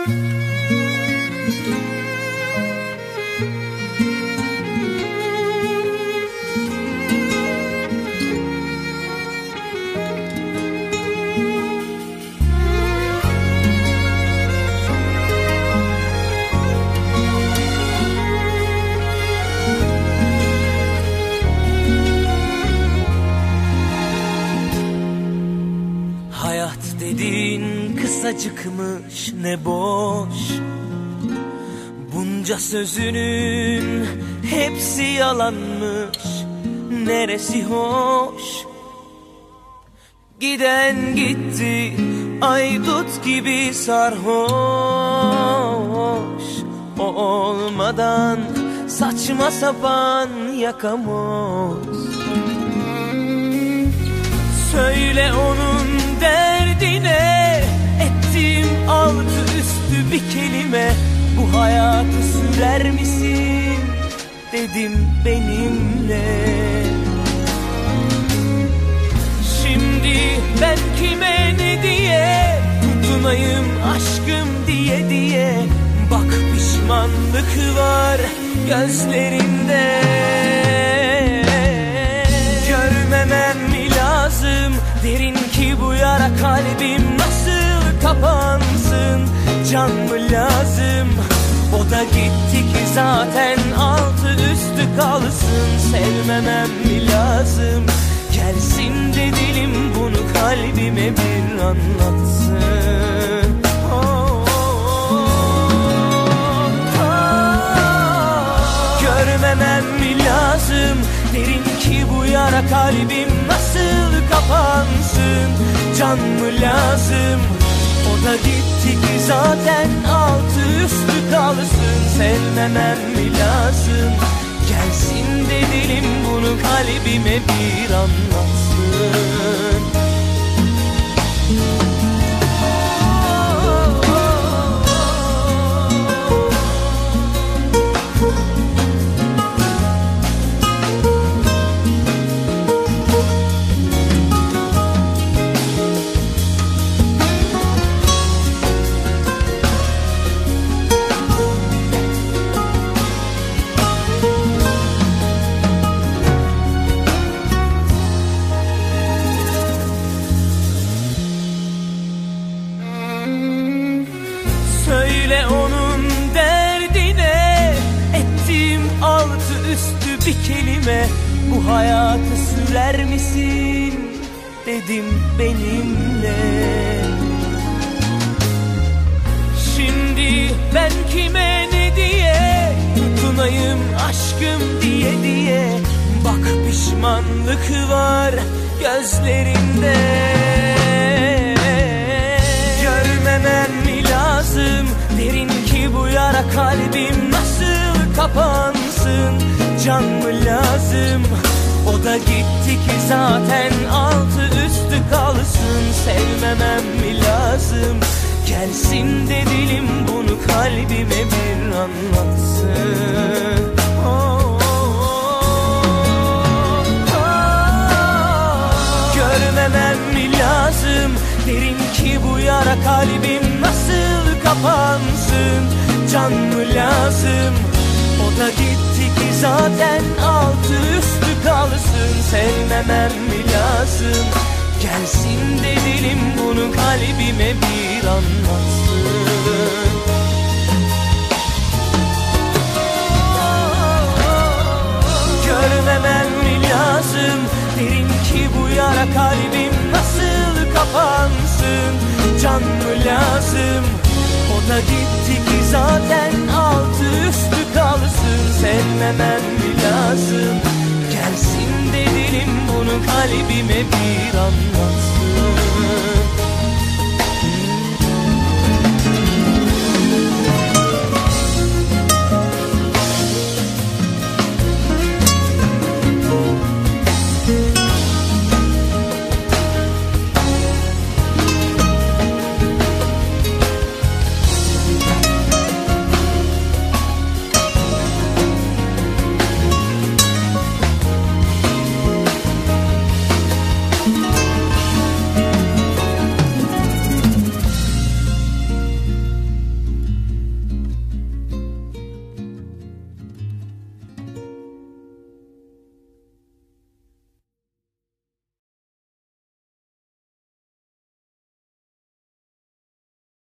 Kısacıkmış ne boş, bunca sözünün hepsi yalanmış, neresi hoş? Giden gitti aydut gibi sarhoş, o olmadan saçma sapan yakamoz. Söyle onun derdine, ettiğim altı üstü bir kelime, bu hayatı sürer misin dedim benimle. Şimdi ben kime ne diye tutunayım aşkım diye diye, bak pişmanlık var gözlerinde. Görmemem mi lazım derin ki bu yara, kalbim nasıl kapansın? Can mı lazım? O da gitti ki zaten altı üstü kalsın. Sevmemem mi lazım? Gelsin de dilim bunu kalbime bir anlatsın. Görmemem mi lazım derin ki bu yara, kalbim nasıl kapansın? Can mı lazım? O da gitti ki zaten altı üstü kalsın. Sevmemem mi lazım? Gelsin de dilim bunu kalbime bir anlatsın. Söyle onun derdine, ettiğim altı üstü bir kelime, bu hayatı sürer misin dedim benimle. Şimdi ben kime ne diye tutunayım aşkım diye diye, bak pişmanlık var gözlerinde. Görmemem mi lazım derin ki bu yara, kalbim nasıl kapansın? Can mı lazım? O da gitti ki zaten altı üstü kalsın. Sevmemem mi lazım? Gelsin de dilim bunu kalbime bir anlatsın. Görmemem mi lazım derin ki bu yara, kalbim nasıl kapansın? Can mı lazım? O da gitti ki zaten altı üstü kalsın. Sevmemem mi lazım? Gelsin de dilim bunu kalbime bir anlatsın. Görmemem mi lazım derin ki bu yara, kalbim nasıl kapansın? Can mı lazım? O da gitti ki zaten altı üstü kalsın. Sevmemem mi lazım? Gelsin de dilim bunu kalbime bir anlatsın.